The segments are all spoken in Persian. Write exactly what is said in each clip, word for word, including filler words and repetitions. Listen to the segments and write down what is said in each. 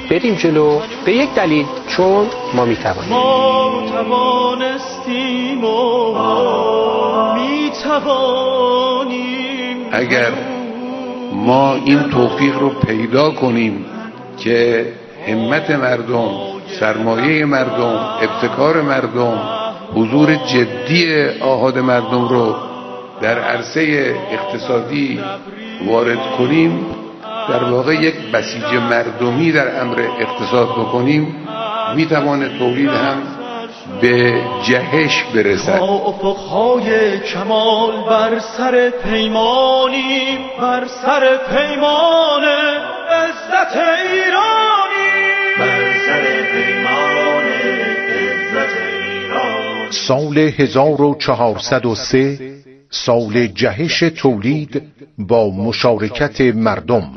بریم جلو به یک دلیل، چون ما میتوانیم. ما توانستیم و میتوانیم. اگر ما این توفیق رو پیدا کنیم که همت مردم، سرمایه مردم، ابتکار مردم، حضور جدی آحاد مردم رو در عرصه اقتصادی وارد کنیم، در واقع یک بسیج مردمی در امر اقتصاد بکنیم، میتواند تولید هم به جهش برسد. با افقهای کمال بر سر پیمانی، بر سر پیمان عزت ایرانی، بر سر پیمان عزت ایرانی. سال هزار و چهارصد و سه سال جهش تولید با مشارکت مردم.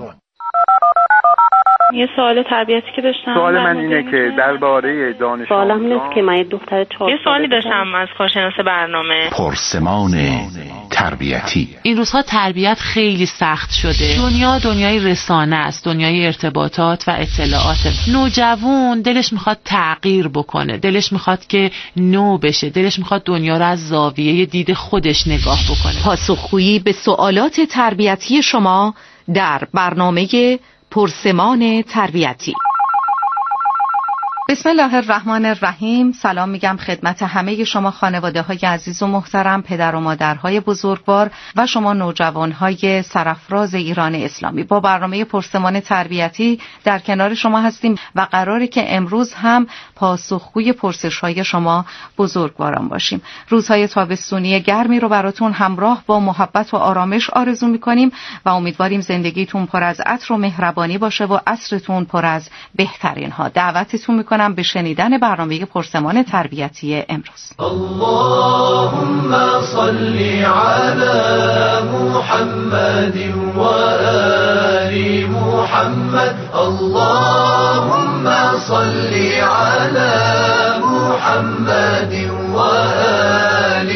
یه سوال تربیتی که داشتم، سوال من اینه که درباره دانش سوالم اینه که من یه دختر چهار یه سوالی داشتم از کارشناس برنامه. پرسمان تربیتی. این روزها تربیت خیلی سخت شده. دنیا دنیای رسانه است، دنیای ارتباطات و اطلاعات. نوجوان دلش میخواد تغییر بکنه، دلش میخواد که نو بشه، دلش میخواد دنیا رو از زاویه دید خودش نگاه بکنه. پاسخگویی به سوالات تربیتی شما در برنامه پرسمان تربیتی. بسم الله الرحمن الرحیم. سلام میگم خدمت همه شما خانواده های عزیز و محترم، پدر و مادرهای بزرگوار و شما نوجوانهای سرافراز ایران اسلامی. با برنامه پرسمان تربیتی در کنار شما هستیم و قراره که امروز هم پاسخگوی پرسش های شما بزرگواران باشیم. روزهای تابستونی گرمی رو براتون همراه با محبت و آرامش آرزو میکنیم و امیدواریم زندگیتون پر از عطر و مهربانی باشه و عصرتون پر از بهترین ها. دعوتتون میکنم به شنیدن برنامه پرسمان تربیتی امروز. اللهم صل علی محمد و آل محمد. اللهم صل علی محمد و آل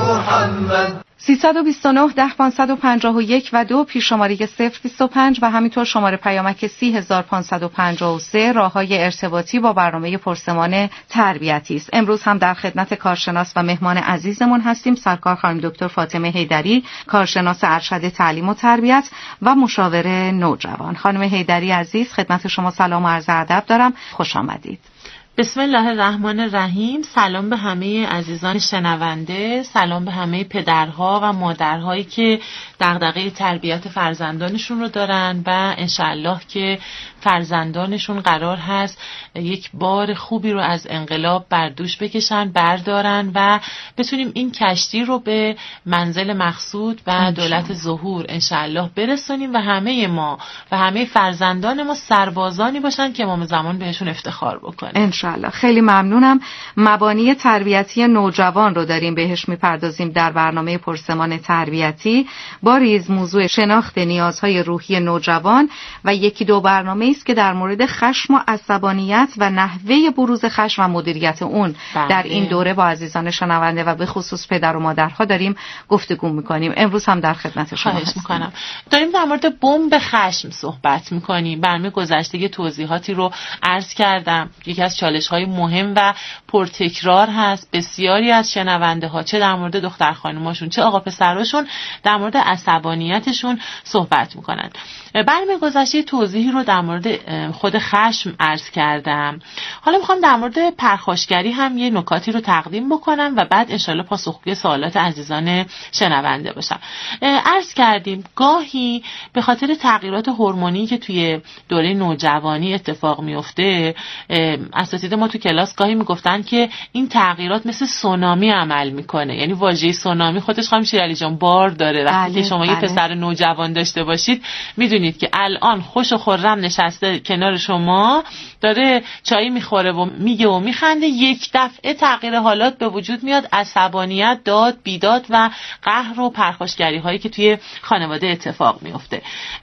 محمد. سیصد و بیست و نه ده پانصد و پنجاه و یک و دو پیش شماره صفر بیست و پنج و همینطور شماره پیامک سی هزار پانصد و پنجاه و سه راههای ارتباطی با برنامه پرسمان تربیتی است. امروز هم در خدمت کارشناس و مهمان عزیزمون هستیم، سرکار خانم دکتر فاطمه حیدری، کارشناس ارشد تعلیم و تربیت و مشاور نوجوان. خانم حیدری عزیز، خدمت شما سلام و عرض ادب دارم، خوش آمدید. بسم الله الرحمن الرحیم. سلام به همه عزیزان شنونده، سلام به همه پدرها و مادرهایی که دغدغه تربیت فرزندانشون رو دارن و انشالله که فرزندانشون قرار هست یک بار خوبی رو از انقلاب بر دوش بکشن، بردارن و بتونیم این کشتی رو به منزل مقصود و دولت ظهور انشالله برسونیم و همه ما و همه فرزندان ما سربازانی باشن که امام زمان بهشون افتخار بکنه انشالله. خیلی ممنونم. مبانی تربیتی نوجوان رو داریم بهش میپردازیم در برنامه پرسمان تربیتی با ریز موضوع شناخت نیازهای روحی نوجوان و یکی دو برنامه است که در مورد خشم و عصبانیت و نحوه بروز خشم و مدیریت اون بله. در این دوره با عزیزان شنونده و به خصوص پدر و مادرها داریم گفتگو میکنیم. امروز هم در خدمت شما هستیم. داریم در مورد بمب خشم صحبت میکنیم. برنامه گذشته یه توضیحاتی رو عرض کردم. یکی از چالش‌های مهم و پرتکرار هست. بسیاری از شنونده ها چه در مورد دختر خانوماشون چه آقا پسراشون در مورد عصبانیتشون صحبت میکنن. برنامه گذشته توضیحی رو در مورد خود خشم عرض کردم. حالا میخوام در مورد پرخاشگری هم یه نکاتی رو تقدیم بکنم و بعد انشالله پاسخگوی سوالات عزیزان شنونده باشم. عرض کردیم گاهی به خاطر تغییرات هورمونی که توی دوره نوجوانی اتفاق میفته، اساتید ما تو کلاس گاهی میگفتن که این تغییرات مثل سونامی عمل میکنه. یعنی واژه سونامی خودش خانم شیرعلی جان بار داره. وقتی که شما بله. یه پسر نوجوان داشته باشید میدونید که الان خوش و خرم نشسته کنار شما، داره چای میخوره و میگه و میخنده، یک دفعه تغییر حالات به وجود میاد، عصبانیت، داد، بیداد و قهر و پرخاشگری هایی که توی خانواده اتفاق میفته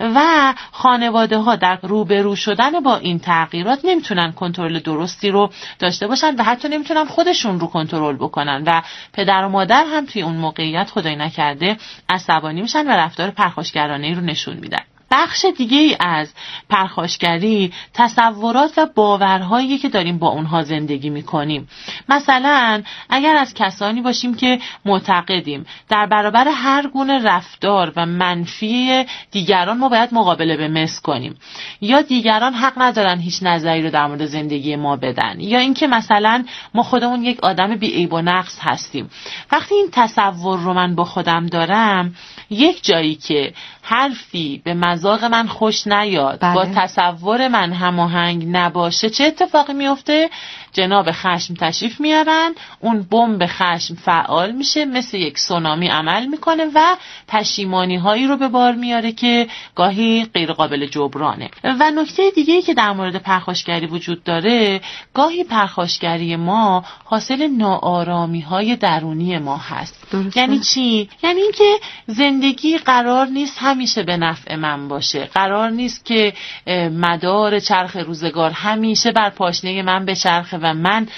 و خانواده ها در روبرو شدن با این تغییرات نمیتونن کنترل درستی رو داشته باشن و حتی نمیتونن خودشون رو کنترل بکنن و پدر و مادر هم توی اون موقعیت خدای نکرده عصبانی میشن و رفتار پرخاشگرانه‌ای رو نشون میدن. بخش دیگه ای از پرخاشگری تصورات و باورهایی که داریم با اونها زندگی میکنیم. مثلا اگر از کسانی باشیم که معتقدیم در برابر هر گونه رفتار و منفی دیگران ما باید مقابله به مثل کنیم، یا دیگران حق ندارن هیچ نظری رو در مورد زندگی ما بدن، یا اینکه مثلا ما خودمون یک آدم بی عیب و نقص هستیم. وقتی این تصور رو من با خودم دارم، یک جایی که حرفی به مذاق من خوش نیاد، بله. با تصور من هماهنگ نباشه، چه اتفاقی میفته؟ جناب خشم تشریف میارن، اون بمب خشم فعال میشه، مثل یک سونامی عمل میکنه و پشیمانی هایی رو به بار میاره که گاهی غیر قابل جبرانه. و نکته دیگه‌ای که در مورد پرخاشگری وجود داره، گاهی پرخاشگری ما حاصل ناآرامی های درونی ما هست. درسته. یعنی چی؟ یعنی اینکه زندگی قرار نیست همیشه به نفع من باشه، قرار نیست که مدار چرخ روزگار همیشه بر پاشنه من بچرخه و من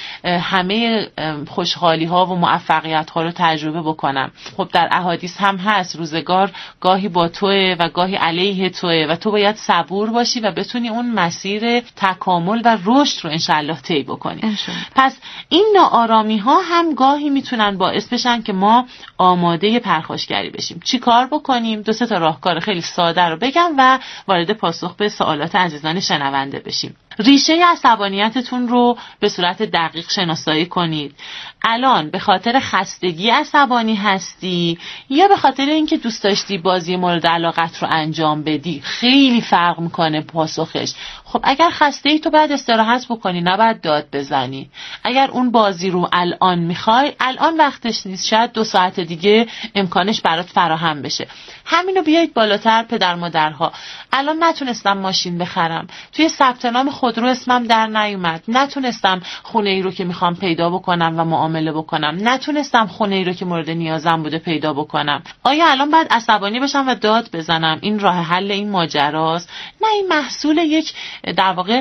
همه خوشحالی ها و موفقیت ها رو تجربه بکنم. خب در احادیث هم هست روزگار گاهی با توه و گاهی علیه توه و تو باید صبور باشی و بتونی اون مسیر تکامل و رشد رو انشالله طی بکنی. انشالله. پس این ناآرامی ها هم گاهی میتونن باعث بشن که ما آماده پرخاشگری بشیم. چی کار بکنیم؟ دو سه تا راهکار خیلی ساده رو بگم و وارد پاسخ به سوالات عزیزان شنونده بشیم. ریشه عصبانیتتون رو به صورت دقیق شناسایی کنید. الان به خاطر خستگی عصبانی هستی یا به خاطر اینکه دوست داشتی بازی مورد علاقت رو انجام بدی؟ خیلی فرق میکنه پاسخش. خب اگر خسته ای تو باید استراحت بکنی، نباید داد بزنی. اگر اون بازی رو الان میخوای، الان وقتش نیست، شاید دو ساعت دیگه امکانش برات فراهم بشه. همینو بیایید بالاتر پدر مادرها. الان نتونستم ماشین بخرم، توی ثبت نام خودرو اسمم در نیومد، نتونستم خونه ای رو که میخوام پیدا بکنم و معامله بکنم، نتونستم خونه ای رو که مورد نیازم بوده پیدا بکنم. آیا الان باید عصبانی بشم و داد بزنم این راه حل این ماجراست؟ نه، این محصول یک در واقع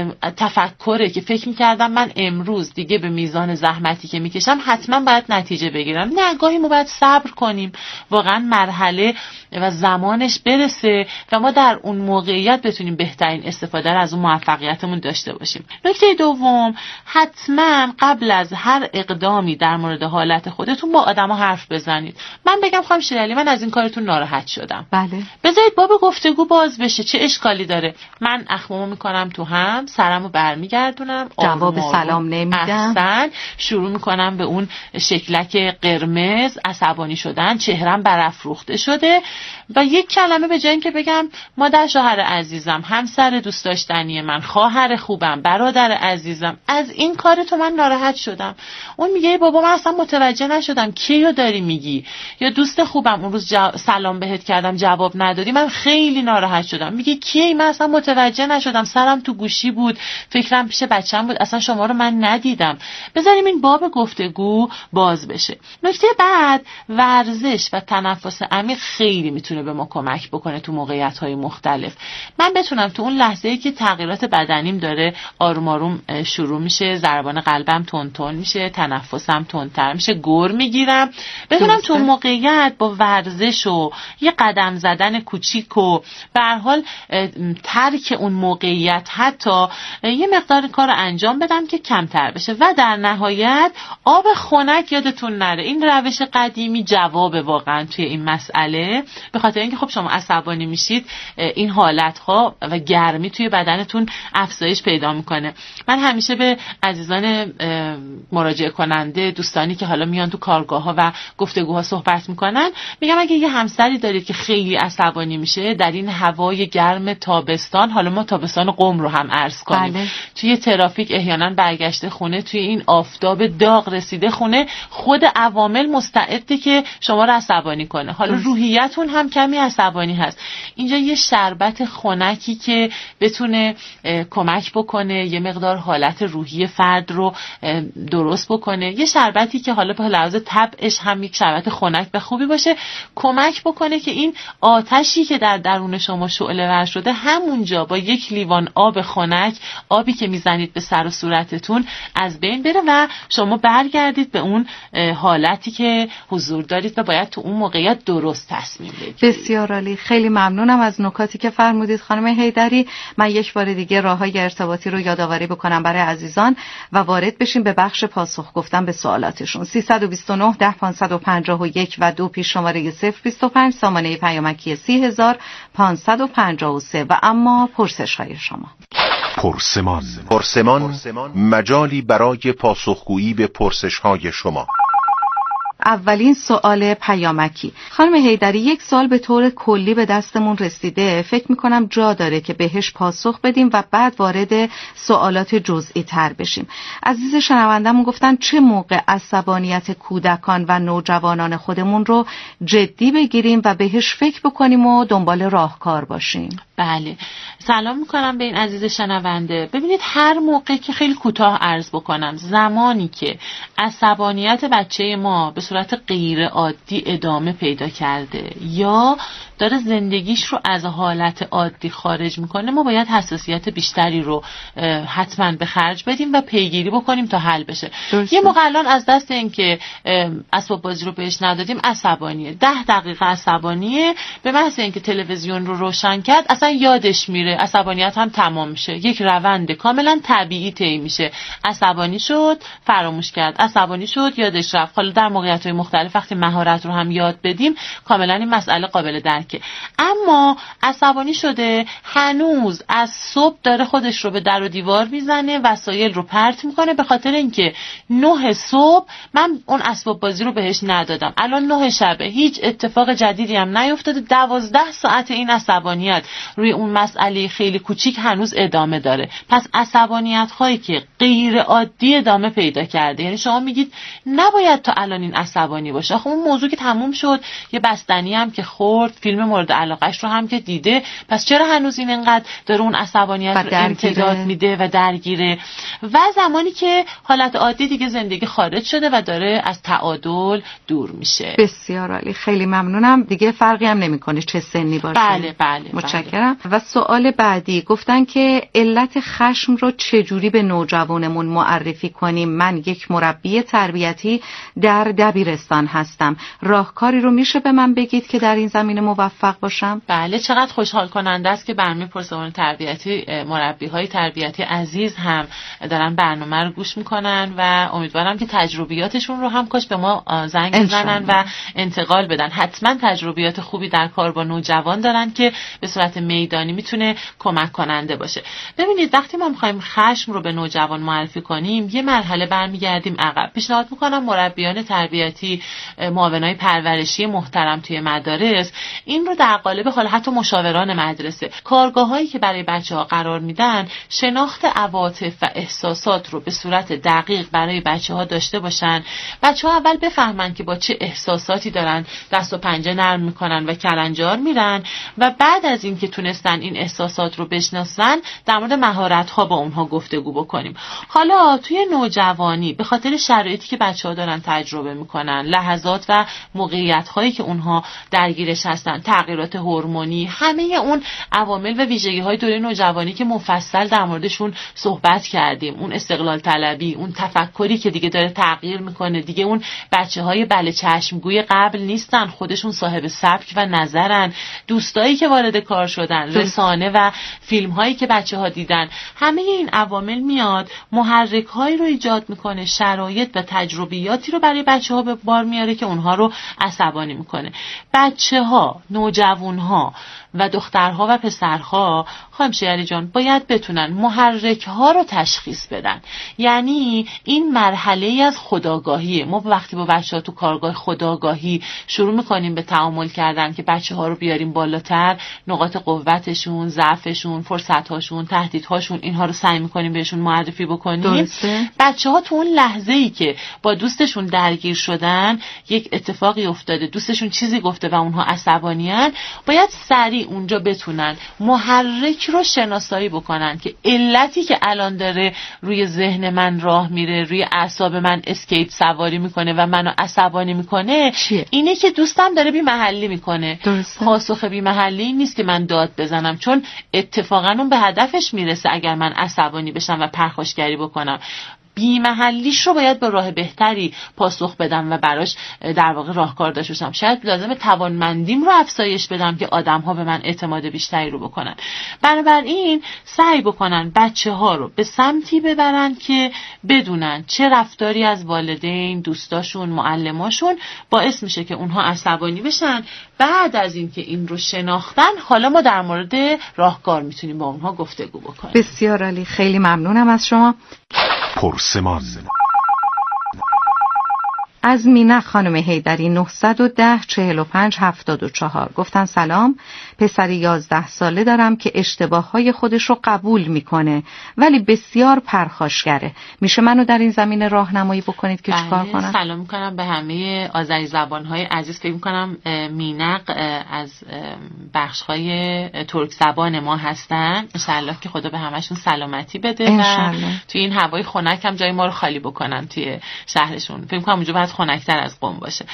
تفکره که فکر میکردم من امروز دیگه به میزان زحمتی که میکشم حتما باید نتیجه بگیرم. نه، گاهی ما باید صبر کنیم، واقعا مرحله و زمانش برسه و ما در اون موقعیت بتونیم بهترین استفاده از اون موفقیتمون داشته باشیم. نکته دوم، حتما قبل از هر اقدامی در مورد حالت خودتون با آدما حرف بزنید. من بگم خانم شیرالی من از این کارتون ناراحت شدم. بله. بذارید باب گفتگو باز بشه، چه اشکالی داره؟ من اخمامو میکنم تو هم، سرمو برمیگردونم، جواب سلام نمیدم، احسن، شروع میکنم به اون شکلک قرمز عصبانی شدن، چهرم برافروخته شده و یک کلمه به جای اینکه بگم مادر شوهر عزیزم، همسر دوست داشتنی من، خواهر خوبم، برادر عزیزم، از این کار تو من ناراحت شدم. اون میگه بابا من اصلا متوجه نشدم کیو داری میگی، یا دوست خوبم اون روز جو... سلام بهت کردم جواب ندادی، من خیلی ناراحت شدم. میگه کی؟ من اصلا متوجه نشدم، سرم تو گوشی بود، فکرم پیش بچه‌م بود، اصلا شما رو من ندیدم. بذاریم این باب گفتگو باز بشه. نکته بعد، ورزش و تنفس عمیق خیلی میتونه به ما کمک بکنه تو موقعیت‌های مختلف. من بتونم تو اون لحظه‌ای که تغییرات بدنیم داره آروم آروم شروع میشه، ضربان قلبم تون تون میشه، تنفسم تندتر میشه، گر میگیرم، بتونم تو اون موقعیت با ورزش و یه قدم زدن کوچیک و به هر حال ترک اون موقعیت حتی یه مقدار کار انجام بدم که کمتر بشه. و در نهایت آب خنک یادتون نره، این روش قدیمی جواب واقعا توی این مسئله، به خاطر اینکه خب شما عصبانی میشید این حالت‌ها و گرمی توی بدنتون افزایش پیدا میکنه. من همیشه به عزیزان مراجعه کننده، دوستانی که حالا میان تو کارگاه‌ها و گفتگوها صحبت میکنن، میگم اگه یه همسری دارید که خیلی عصبانی میشه در این هوای گرم تابستان، حالا ما تابستان قم رو هم عرض کنیم، بله. توی ترافیک احیانا برگشته خونه، توی این آفتاب داغ رسیده خونه، خود عوامل مستعده که شما رو عصبانی کنه. حالا روحیتون هم کمی عصبانی هست. اینجا یه شربت خنکی که بتونه کمک بکنه، یه مقدار حالت روحی فرد رو درست بکنه. یه شربتی که حالا به لحاظ طبعش هم یک شربت خنک و خوبی باشه کمک بکنه که این آتشی که در درون شما شعله ور شده همونجا با یک لیوان آب خنک، آبی که میزنید به سر و صورتتون، از بین بره و شما برگردید به اون حالتی که حضور دارید و باید تو اون موقعیت درست تصمیم بگیرید. بسیار عالی، خیلی ممنونم از نکاتی که فرمودید خانم حیدری. من یک بار دیگه راههای ارتباطی رو یادآوری بکنم برای عزیزان و وارد بشیم به بخش پاسخ گفتن به سوالاتشون. سیصد و بیست و نه ده پانصد و پنجاه و یک و دو پیش شماره صفر بیست و پنج سامانه پیامکی سی هزار پانصد و پنجاه و سه. و اما پرسش های شما. پرسمان پرسمان مجالی برای پاسخگویی به پرسش های شما. اولین سوال پیامکی. خانم حیدری، یک سوال به طور کلی به دستمون رسیده، فکر میکنم جا داره که بهش پاسخ بدیم و بعد وارد سوالات جزئی تر بشیم. عزیز شنوندمون گفتن چه موقع عصبانیت کودکان و نوجوانان خودمون رو جدی بگیریم و بهش فکر بکنیم و دنبال راهکار باشیم. بله، سلام میکنم به این عزیز شنونده. ببینید، هر موقع که خیلی کوتاه عرض بکنم، زمانی که عصبانیت بچه ما به صورت غیر عادی ادامه پیدا کرده یا داره زندگیش رو از حالت عادی خارج میکنه، ما باید حساسیت بیشتری رو حتما به خرج بدیم و پیگیری بکنیم تا حل بشه. درسته. یه موقع الان از دست این که اسباب بازی رو بهش ندادیم عصبانیه، ده دقیقه عصبانیه، به محض اینکه تلویزیون رو روشن کرد اصلا یادش میره، عصبانیت هم تمام میشه. یک روند کاملا طبیعی طی میشه. عصبانی شد، فراموش کرد، عصبانی شد، یادش رفت. حالا در موقعیت‌های مختلف وقتی مهارت رو هم یاد بدیم کاملا این مسئله قابل درکه. اما عصبانی شده، هنوز از صبح داره خودش رو به در و دیوار میزنه، وسایل رو پرت میکنه به خاطر اینکه نه صبح من اون اسباب بازی رو بهش ندادم، الان نه شبه، هیچ اتفاق جدیدی هم نیفتاده، دوازده ساعت این عصبانیت روی اون مسئله خیلی کوچیک هنوز ادامه داره. پس عصبانیت هایی که غیر عادی ادامه پیدا کرده، یعنی شما میگید نباید تا الان این عصبانی باشه، آخه اون موضوع که تموم شد، یه بستنی هم که خورد، فیلم مورد علاقش رو هم که دیده، پس چرا هنوز این انقدر داره اون عصبانیت رو امتداد میده و درگیره؟ و زمانی که حالت عادی دیگه زندگی خارج شده و داره از تعادل دور میشه. بسیار عالی، خیلی ممنونم. دیگه فرقی هم نمیکنه چه سنی باشه. بله بله، متشکرم. بله. و سوال بعدی گفتن که علت خشم رو چجوری به نوجوانمون معرفی کنیم؟ من یک مربی تربیتی در دبیرستان هستم، راهکاری رو میشه به من بگید که در این زمینه موفق باشم؟ بله، چقدر خوشحال کننده است که برنامه پرسمان تربیتی مربی های تربیتی عزیز هم دارن برنامه رو گوش میکنن و امیدوارم که تجربیاتشون رو هم کاش به ما زنگ بزنن و انتقال بدن. حتما تجربیات خوبی در کار با نوجوان دارن که به صورت میدانی میتونه کمک کننده باشه. ببینید، وقتی ما میخوایم خشم رو به نوجوان معرفی کنیم یه مرحله برمیگردیم عقب. پیشنهاد میکنم مربیان تربیتی، معاونای پرورشی محترم توی مدارس این رو در قالب حالا حتی مشاوران مدرسه، کارگاهایی که برای بچه‌ها قرار میدن، شناخت عواطف و احساسات رو به صورت دقیق برای بچه‌ها داشته باشن. بچه‌ها اول بفهمن که با چه احساساتی دارن دست و پنجه نرم میکنن و کلنجار میرن و بعد از این که تونستن این احساسات رو بشناسن در مورد مهارت‌ها با اونها گفتگو بکنیم. حالا توی نوجوانی به خاطر شرایطی که بچه‌ها دارن تجربه میکنن، لحظات و موقعیت‌هایی که اونها درگیرش هستن، تغییرات هورمونی، همه اون عوامل و ویژگی‌های دوره نوجوانی که مفصل در موردشون صحبت کردیم، اون استقلال طلبی، اون تفکری که دیگه داره تغییر میکنه، دیگه اون بچه‌های بله چشمگوی قبل نیستن، خودشون صاحب سبک و نظرن، دوستایی که وارد کار شدن، رسانه و فیلم‌هایی که بچه‌ها دیدن، همه این عوامل میاد محرک‌هایی رو ایجاد میکنه، شرایط و تجربیاتی رو برای بچه‌ها به بار میاره که اونها رو عصبانی میکنه. بچه‌ها، نوجوان‌ها و دخترها و پسرها، خانم شیری جان، باید بتونن محرک‌ها رو تشخیص بدن. یعنی این مرحله ای از خودآگاهیه. ما وقتی با بچه‌ها تو کارگاه خودآگاهی شروع می‌کنیم به تعامل کردن که بچه‌ها رو بیاریم بالاتر، نقاط قوتشون، ضعفشون، فرصت‌هاشون، تهدیدهاشون، اینها رو سعی می‌کنیم بهشون معرفی بکنیم. بچه‌ها تو اون لحظه‌ای که با دوستشون درگیر شدن، یک اتفاقی افتاده، دوستشون چیزی گفته و اونها عصبانی‌ان، باید سریع ولی اونجا بتونن محرک رو شناسایی بکنن که علتی که الان داره روی ذهن من راه میره، روی اعصاب من اسکیپ سواری میکنه و منو عصبانی میکنه چیه؟ اینه که دوستم داره بی محلی میکنه. درسته. پاسخ بی محلی نیست که من داد بزنم، چون اتفاقا اون به هدفش میرسه اگر من عصبانی بشم و پرخاشگری بکنم. بی محلیش رو باید با راه بهتری پاسخ بدم و براش در واقع راهکار داشته باشم. شاید لازمه توانمندیم رو افزایش بدم که آدم‌ها به من اعتماد بیشتری رو بکنن. بنابراین سعی بکنن بچه‌ها رو به سمتی ببرن که بدونن چه رفتاری از والدین، دوستاشون، معلماشون باعث میشه که اونها عصبانی بشن. بعد از این که این رو شناختن، حالا ما در مورد راهکار میتونیم با اونها گفتگو بکنیم. بسیار عالی، خیلی ممنونم از شما. پرسمان. از مینه خانم حیدری نهصد و ده چهل و پنج هفتاد و چهار گفتن سلام، پسری یازده ساله دارم که اشتباههای خودش رو قبول میکنه ولی بسیار پرخاشگره. میشه منو در این زمینه راهنمایی بکنید که چیکار کنم؟ سلام میکنم به همه آذری زبانهای عزیز. فکر میکنم مینق از بخشهای ترک زبان ما هستن. انشالله که خدا به همشون سلامتی بده و توی این هوای خنک هم جای ما رو خالی بکنن توی شهرشون. فکر میکنم اونجا باید خنک‌تر از قم باشه.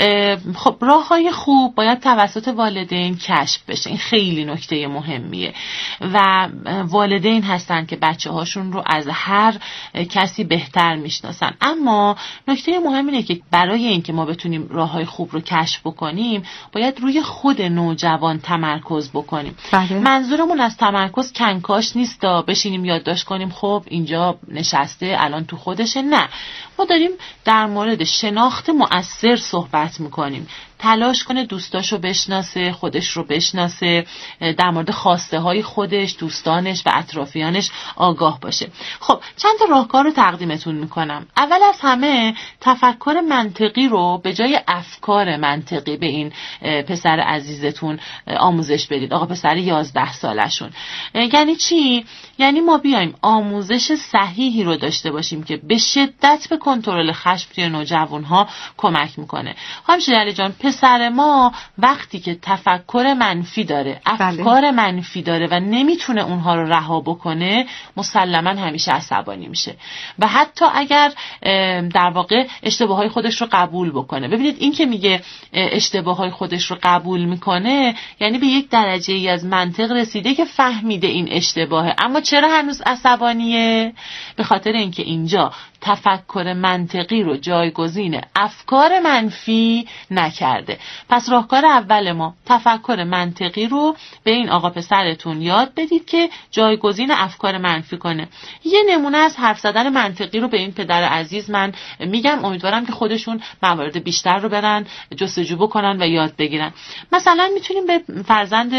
خب راههای خوب باید توسط والدین کشف بشه. این خیلی نکته مهمیه و والدین هستن که بچه هاشون رو از هر کسی بهتر میشناسن. اما نکته مهم اینه که برای اینکه ما بتونیم راههای خوب رو کشف بکنیم باید روی خود نوجوان تمرکز بکنیم. بله. منظورمون از تمرکز کنکاش نیست تا بشینیم یادداشت کنیم خب اینجا نشسته الان تو خودشه. نه، ما داریم در مورد شناخت مؤثر صحبت میکنیم. تلاش کنه دوستاشو بشناسه، خودش رو بشناسه، در مورد خواسته های خودش، دوستانش و اطرافیانش آگاه باشه. خب چند تا راهکار رو تقدیمتون میکنم. اول از همه تفکر منطقی رو به جای افکار منطقی به این پسر عزیزتون آموزش بدید. آقا پسر یازده سالشون. یعنی چی؟ یعنی ما بیایم آموزش صحیحی رو داشته باشیم که به شدت به کنترل خشم توی نوجوانها کمک میکنه. خانم شجریان جان، پسر ما وقتی که تفکر منفی داره، افکار بله. منفی داره و نمیتونه اونها رو رها بکنه، مسلما همیشه عصبانی میشه و حتی اگر در واقع اشتباههای خودش رو قبول بکنه. ببینید این که میگه اشتباههای خودش رو قبول میکنه یعنی به یک درجه ای از منطق رسیده که فهمیده این اشتباهه، اما چرا هنوز عصبانیه؟ به خاطر اینکه اینجا تفکر منطقی رو جایگزین افکار منفی نکرده. پس راهکار اول ما تفکر منطقی رو به این آقا پسرتون یاد بدید که جایگزین افکار منفی کنه. یه نمونه از حرف زدن منطقی رو به این پدر عزیز من میگم، امیدوارم که خودشون موارد بیشتر رو برن جستجو بکنن و یاد بگیرن. مثلا میتونیم به فرزند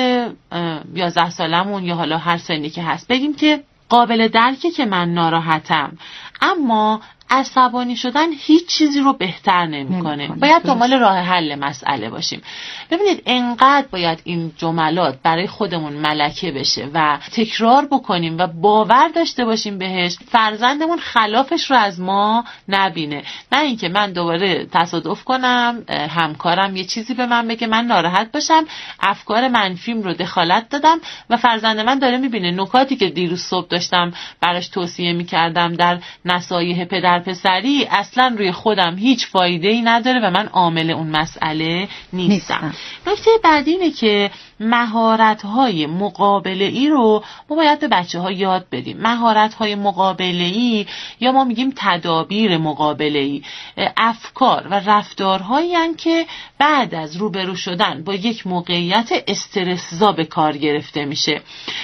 یازده سالمون یا حالا هر سنی که هست بگیم که قابل درکه که من ناراحتم، اما عصبانی شدن هیچ چیزی رو بهتر نمی‌کنه. باید دنبال راه حل مسئله باشیم. ببینید انقدر باید این جملات برای خودمون ملکه بشه و تکرار بکنیم و باور داشته باشیم بهش، فرزندمون خلافش رو از ما نبینه. نه اینکه من دوباره تصادف کنم، همکارم یه چیزی به من بگه من ناراحت باشم، افکار منفیم رو دخالت دادم و فرزند من داره میبینه نکاتی که دیروز صبح داشتم براش توصیه میکردم در نصایح پدر پسری اصلا روی خودم هیچ فایده‌ای نداره و من عامل اون مسئله نیستم. نکته بعدی اینه که مهارت‌های مقابله‌ای رو ما باید به بچه‌ها یاد بدیم. مهارت‌های مقابله‌ای یا ما میگیم تدابیر مقابله‌ای، افکار و رفتارهایی هستند که بعد از روبرو شدن با یک موقعیت استرس‌زا به کار گرفته میشه.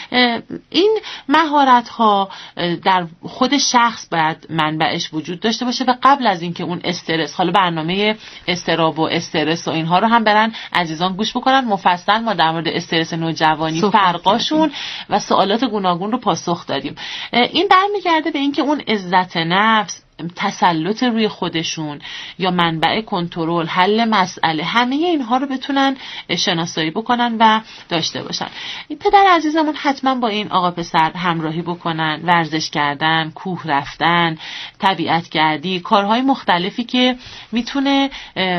این مهارت‌ها در خود شخص باید منبعش وجود داشته باشه و قبل از اینکه اون استرس، حالا برنامه استراب و استرس و اینها رو هم برن عزیزان گوش بکنن، مفصل ما در مورد استرس نوجوانی فرقاشون و سوالات گوناگون رو پاسخ دادیم. این برمیگرده به اینکه اون عزت نفس، تسلط روی خودشون یا منبع کنترل، حل مسئله، همه اینها رو بتونن شناسایی بکنن و داشته باشن. این پدر عزیزمون حتما با این آقا پسر همراهی بکنن، ورزش کردن، کوه رفتن، طبیعت گردی، کارهای مختلفی که میتونه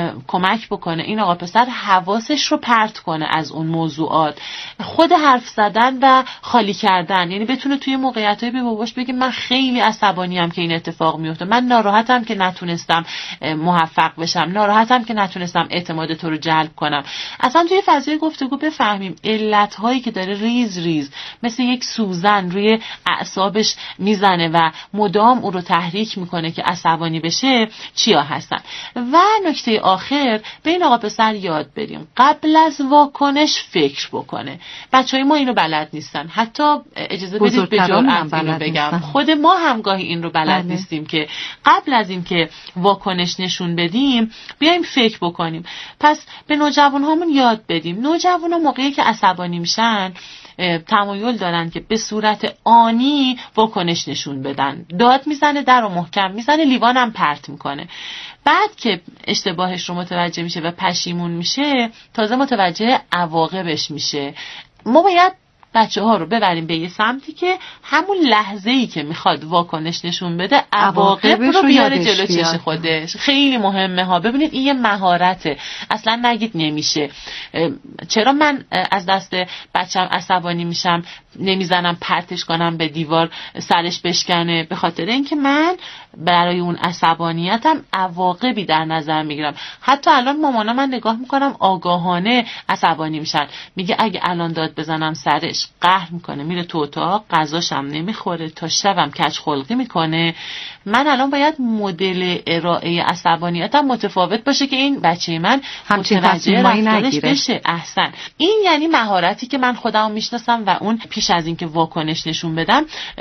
کمک بکنه این آقا پسر حواسش رو پرت کنه از اون موضوعات. خود حرف زدن و خالی کردن، یعنی بتونه توی موقعیتایی به باباش بگه من خیلی عصبانیم که این اتفاق میفته، من ناراحتم که نتونستم موفق بشم، ناراحتم که نتونستم اعتماد تو رو جلب کنم. اصلا توی فضای گفتگو بفهمیم علت‌هایی که داره ریز ریز مثل یک سوزن روی اعصابش میزنه و مدام او رو تحریک میکنه که عصبانی بشه چیا هستن. و نکته آخر به این آقا پسر یاد بدیم قبل از واکنش فکر بکنه. بچهای ما اینو بلد نیستن، حتی اجازه بدید به جرئت اینو بگم خود ما هم گاهی این رو بلد بله. نیستیم که قبل از این که واکنش نشون بدیم بیایم فکر بکنیم. پس به نوجوانهامون یاد بدیم. نوجوانا موقعی که عصبانی میشن تمایل دارن که به صورت آنی واکنش نشون بدن، داد میزنه، در رو محکم میزنه، لیوانم پرت میکنه. بعد که اشتباهش رو متوجه میشه و پشیمون میشه تازه متوجه عواقبش میشه. ما باید بچه ها رو ببریم به یه سمتی که همون لحظه‌ای که میخواد واکنش نشون بده عواقب رو بیاره جلو چش خودش. خیلی مهمه ها. ببینید این یه مهارته، اصلا نگید نمیشه. چرا من از دست بچم عصبانی میشم نمیزنم پرتش کنم به دیوار سرش بشکنه؟ به خاطر اینکه من برای اون عصبانیتم عواقبی در نظر میگیرم. حتی الان مامانا من نگاه میکنم آگاهانه عصبانی میشن، میگه اگه الان داد بزنم سرش قهر میکنه، میره تو اتاق غذاشم نمیخوره، تا شبم کج خلقی میکنه. من الان باید مدل ارائه عصبانیتم متفاوت باشه که این بچه من متوجه رفتارش بشه. احسن. این یعنی مهارتی که من خودم میشناسم و اون پیش از اینکه واکنش نشون بدم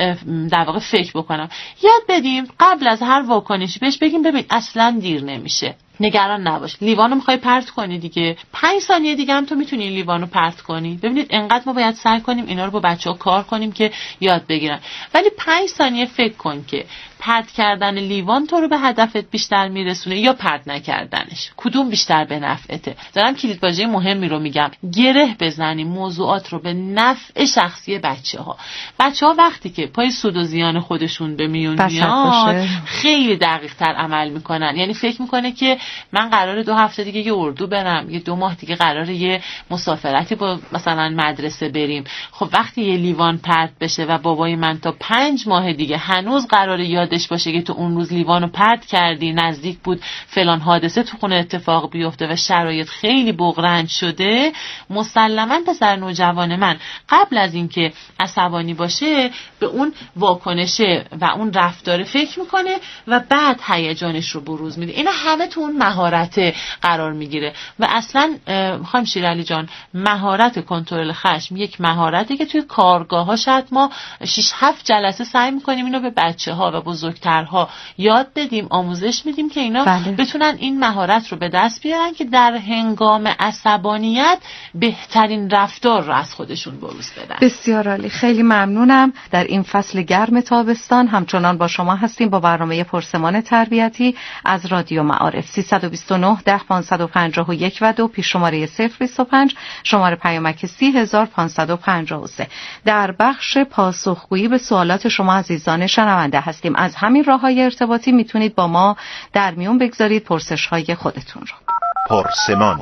در واقع فکر بکنم. یاد بدیم قبل از هر واکنشی بهش بگیم ببین اصلا دیر نمیشه، نگران نباش، لیوانو میخوای پرت کنی دیگه، پنج ثانیه دیگه هم تو میتونی این لیوانو پرت کنی. ببینید انقدر ما باید سعی کنیم اینا رو با بچه‌ها کار کنیم که یاد بگیرن. ولی پنج ثانیه فکر کن که پرت کردن لیوان تو رو به هدفت بیشتر میرسونه یا پرت نکردنش، کدوم بیشتر به نفعته. دارم کلید واژه مهمی رو میگم، گره بزنیم موضوعات رو به نفع شخصی بچه‌ها. بچه‌ها وقتی که پای سود و زیان خودشون به میون میاد خیلی دقیق‌تر عمل میکنن. یعنی فکر میکنه که من قراره دو هفته دیگه یه اردو برم، یه دو ماه دیگه قراره یه مسافرتی با مثلا مدرسه بریم. خب وقتی یه لیوان پرت بشه و بابای من تا پنج ماه دیگه هنوز قراره یادش باشه که تو اون روز لیوانو پرت کردی، نزدیک بود فلان حادثه تو خونه اتفاق بیفته و شرایط خیلی بغرنج شده، مسلماً پسر نوجوان من قبل از اینکه عصبانی باشه به اون واکنشه و اون رفتار فکر میکنه و بعد هیجانش رو بروز میده. اینا همه تو اون مهارت قرار میگیره. و اصلا خانم شیرعلی جان مهارت کنترل خشم یک مهارتی که توی کارگاه ها شاید ما شش هفت جلسه سعی میکنیم اینو به بچه ها و بزرگترها یاد بدیم، آموزش میدیم که اینا بله. بتونن این مهارت رو به دست بیارن که در هنگام عصبانیت بهترین رفتار رو از خودشون بروز بدن. بسیار عالی، خیلی ممنونم. در این فصل گرم تابستان همچنان با شما هستیم با برنامه پرسمان تربیتی از رادیو معارف. سیصد و بیست و نه ده پانصد و پنجاه و یک و دو پیش شماره صفر بیست و پنج، شماره پیامک سی هزار پانصد و پنجاه و سه. در بخش پاسخگویی به سوالات شما عزیزان شنونده هستیم. از همین راه‌های ارتباطی میتونید با ما در میون بگذارید پرسش‌های خودتون رو. پرسمان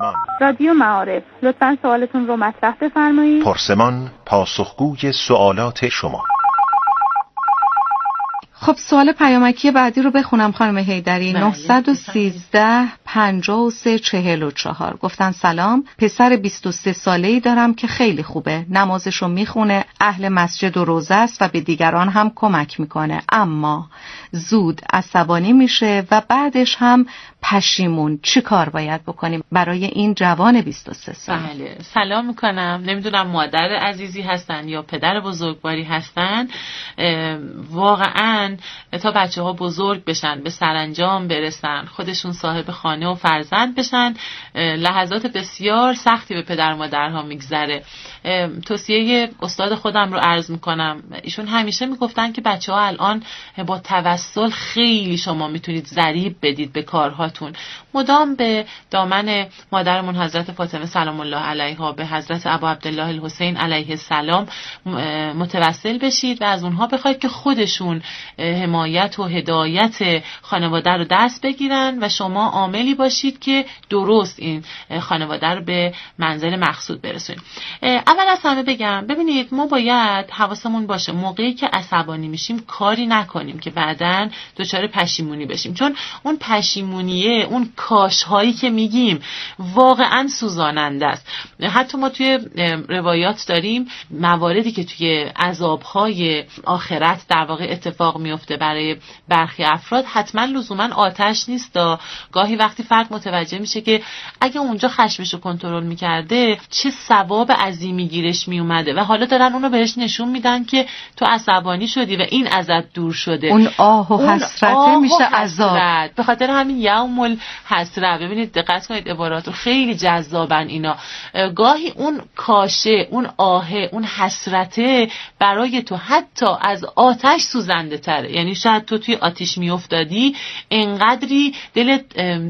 رادیو معارف، لطفاً سوالتون رو مطرح بفرمایید. پرسمان پاسخگوی سوالات شما. خب سوال پیامکی بعدی رو بخونم خانم حیدری. نهصد و سیزده پنجاه و سه چهل و چهار گفتن سلام، پسر بیست و سه ساله‌ای دارم که خیلی خوبه، نمازشو میخونه، اهل مسجد و روزه است و به دیگران هم کمک میکنه، اما زود عصبانی میشه و بعدش هم پشیمون. چی کار باید بکنیم برای این جوان بیست و سه ساله؟ بله سلام میکنم. نمیدونم مادر عزیزی هستن یا پدر بزرگواری هستن. واقعا تا بچه ها بزرگ بشن، به سرانجام برسن، خودشون صاحب خانه و فرزند بشن، لحظات بسیار سختی به پدر مادرها میگذره. توصیه استاد خودم رو عرض میکنم. ایشون همیشه میگفتن که بچه ها الان با توسط توسل خیلی شما میتونید ضریب بدید به کارهاتون. مدام به دامن مادرمون حضرت فاطمه سلام الله علیها، به حضرت ابو عبدالله الحسین علیه السلام متوسل بشید و از اونها بخواید که خودشون حمایت و هدایت خانواده رو دست بگیرن و شما عاملی باشید که درست این خانواده رو به منزل مقصود برسونید. اول از همه بگم ببینید ما باید حواسمون باشه موقعی که عصبانی میشیم کاری نکنیم که بعداً دچار پشیمونی بشیم، چون اون پشیمونیه، اون کاش هایی که میگیم واقعاً سوزاننده است. حتی ما توی روایات داریم مواردی که توی عذاب‌های آخرت در واقع اتفاق میفته برای برخی افراد، حتما لزوما آتش نیست. گاهی وقتی فرد متوجه میشه که اگه اونجا خشمشو کنترل میکرده چه ثواب عظیمی گیرش میومده و حالا دارن اونو بهش نشون میدن که تو عصبانی شدی و این ازت دور شده. اون آه و حسرت میشه عذاب. به خاطر همین یوم الحسرت، ببینید دقت کنید عبارات رو، خیلی جذابن اینا. گاهی اون کاشه، اون آهه، اون حسرته برای تو حتی از آتش سوزنده تره. یعنی شاید تو توی آتش میافتادی انقدری دلت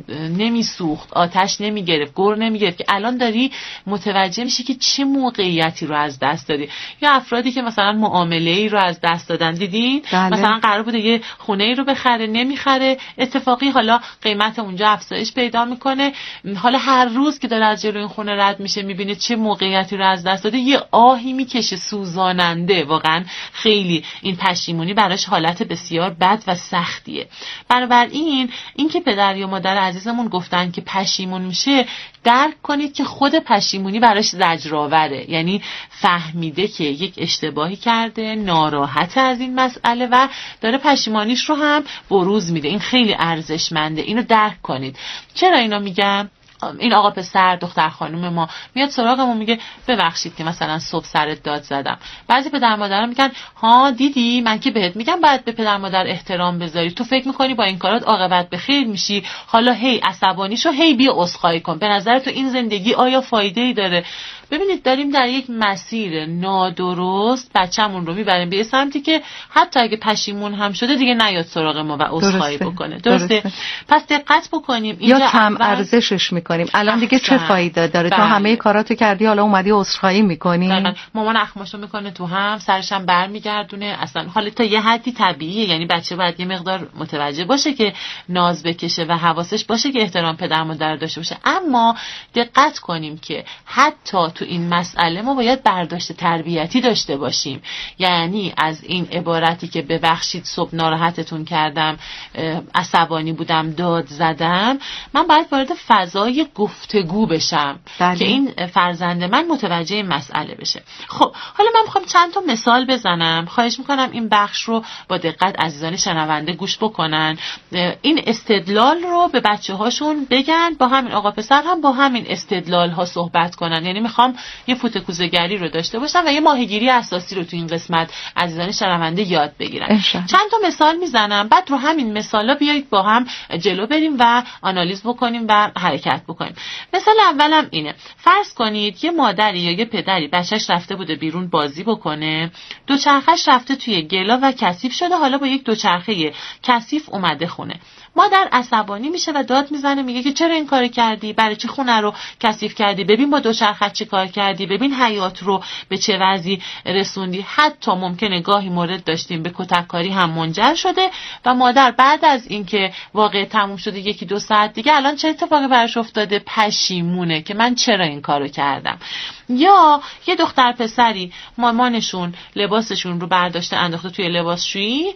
نمیسوخت، آتش نمیگرفت، گر نمیگرفت، که الان داری متوجه میشی که چه موقعیتی رو از دست دادی. یا افرادی که مثلا معامله ای رو از دست دادن، دیدین بله. مثلا قرار بوده یه خونه ای رو بخره، نمیخره، اتفاقی حالا قیمت اونجا افزایش پیدا میکنه، حالا هر روز که داره از جلوی این خونه رد میشه میبینه چه موقعیتی رو از دست داده، یه آهی میکشه سوزاننده. واقعا خیلی این پشیمونی براش حالت بسیار بد و سختیه. بنابراین این که پدر یا مادر عزیزمون گفتن که پشیمون میشه، درک کنید که خود پشیمونی براش زجرآوره، یعنی فهمیده که یک اشتباهی کرده، ناراحت از این مسئله و داره پشیمانیش رو هم بروز میده. این خیلی ارزشمنده، اینو درک کنید. چرا اینو میگم؟ این آقا پسر دختر خانم ما میاد سراغمون میگه ببخشید که مثلا صبح سرت داد زدم. بعضی پدر مادرها میگن ها دیدی من که بهت میگم باید به پدر مادر احترام بذاری، تو فکر میکنی با این کارات عاقبت به خیر میشی، حالا هی عصبانی شو، هی بیا عذرخواهی کن، به نظر تو این زندگی آیا فایده ای داره؟ ببینید داریم در یک مسیر نادرست بچه‌مون رو میبریم به سمتی که حتی اگه پشیمون هم شده دیگه نیاد سراغ ما و عذرخواهی بکنه. درسته؟ درسته؟ پس دقت بکنیم اینجا یا کم ارزشش میکنیم. الان دیگه چه فایده داره؟ تو همه کاراتو کردی حالا اومدی عذرخواهی میکنی. مامان اخماشو میکنه تو هم، سرش هم برمیگردونه. اصلا حالا تا یه حدی طبیعیه، یعنی بچه باید یه مقدار متوجه باشه که ناز بکشه و حواسش باشه که احترام پدر مادر داشته باشه. اما دقت کنیم که حتی تو این مسئله ما باید برداشت تربیتی داشته باشیم. یعنی از این عبارتی که ببخشید صبح ناراحتتون کردم، عصبانی بودم، داد زدم، من باید وارد فضای گفتگو بشم بله. که این فرزند من متوجه این مسئله بشه. خب حالا من میخوام چند تا مثال بزنم. خواهش میکنم این بخش رو با دقت عزیزان شنونده گوش بکنن. این استدلال رو به بچه هاشون بگن، با همین آقا پسر هم با همین استدلال ها صحبت کنن. یعنی میخوام یه فوتکوزه‌گری رو داشته باشن و یه ماهیگیری اساسی رو تو این قسمت عزیزان شنونده یاد بگیرن. چند تا مثال میزنم، بعد رو همین مثالا بیایید با هم جلو بریم و آنالیز بکنیم و حرکت بکنیم. مثال اولم اینه. فرض کنید یه مادری یا یه پدری بچهش رفته بوده بیرون بازی بکنه، دوچرخه‌اش رفته توی گلا و کثیف شده، حالا با یک دوچرخه کثیف اومده خونه. مادر عصبانی میشه و داد میزنه، میگه که چرا این کارو کردی؟ برای چی خونه رو کثیف کردی؟ ببین با دوچرخه چه کار کردی؟ ببین حیات رو به چه وضعی رسوندی؟ حتی ممکنه گاهی مورد داشتیم به کتککاری هم منجر شده و مادر بعد از اینکه واقعه تموم شده یکی دو ساعت دیگه الان چه اتفاقی براش افتاده؟ پشیمونه که من چرا این کارو کردم. یا یه دختر پسری مامانشون لباسشون رو برداشته انداخته توی لباسشویی،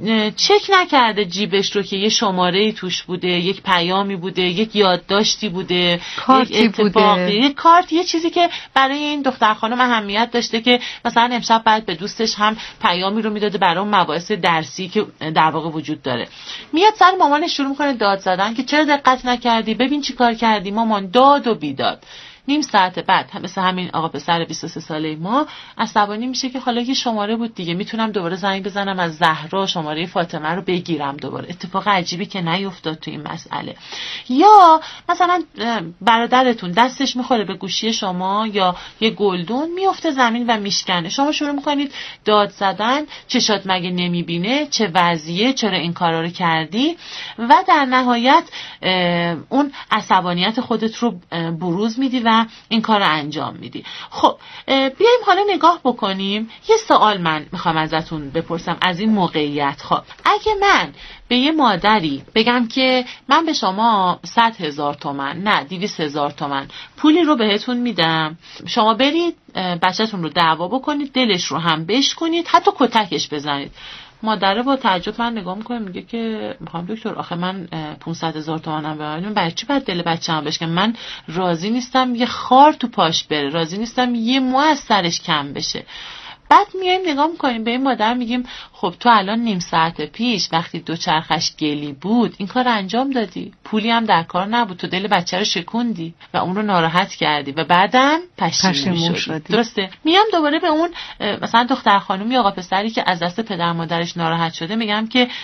چک نکرده جیبش رو که یه شماره‌ای توش بوده، یک پیامی بوده، یک یادداشتی بوده، کارتی یک اتفاقی بوده، یک کارت، یه چیزی که برای این دختر خانم اهمیت داشته که مثلا امشب بعد به دوستش هم پیامی رو میداده برای اون مباحث درسی که در واقع وجود داره. میاد سر مامانش شروع میکنه داد زدن که چرا دقت نکردی؟ ببین چی کار کردی مامان، داد و بیداد. نیم ساعت بعد مثل همین آقا پسر بیست و سه ساله ما عصبانی میشه که حالا یه شماره بود دیگه، میتونم دوباره زنگ بزنم از زهرا شماره فاطمه رو بگیرم دوباره. اتفاق عجیبی که نیفتاد تو این مسئله. یا مثلا برادرتون دستش میخوره به گوشی شما یا یه گلدون میفته زمین و میشکنه، شما شروع میکنید داد زدن، چشات مگه نمیبینه، چه وضعیه، چرا این کارا رو کردی، و در نهایت اون عصبانیت خودت رو بروز میدی و این کار رو انجام میدی. خب بیایم حالا نگاه بکنیم. یه سوال من میخوام ازتون بپرسم از این موقعیت. خب اگه من به یه مادری بگم که من به شما صد هزار تومن نه دویست هزار تومن پولی رو بهتون میدم، شما برید بچه‌تون رو دعوا بکنید، دلش رو هم بشکنید، حتی کتکش بزنید. مادره با تعجب من نگاه میکنه، میگه که میخوام دکتر آخه من پانصد هزار تومانم بهمون، برای چی باید دل بچه‌ام بشکنم؟ من راضی نیستم یه خار تو پاش بره، راضی نیستم یه مو از سرش کم بشه. بعد میایم نگاه میکنیم به این مادر میگیم خب تو الان نیم ساعت پیش وقتی دو چرخش گلی بود این کار انجام دادی، پولی هم در کار نبود، تو دل بچه رو شکوندی و اون رو ناراحت کردی و بعدم پشیمون شدی. درسته؟ میام دوباره به اون مثلا دختر خانومی آقا پسری که از دست پدر مادرش ناراحت شده میگم که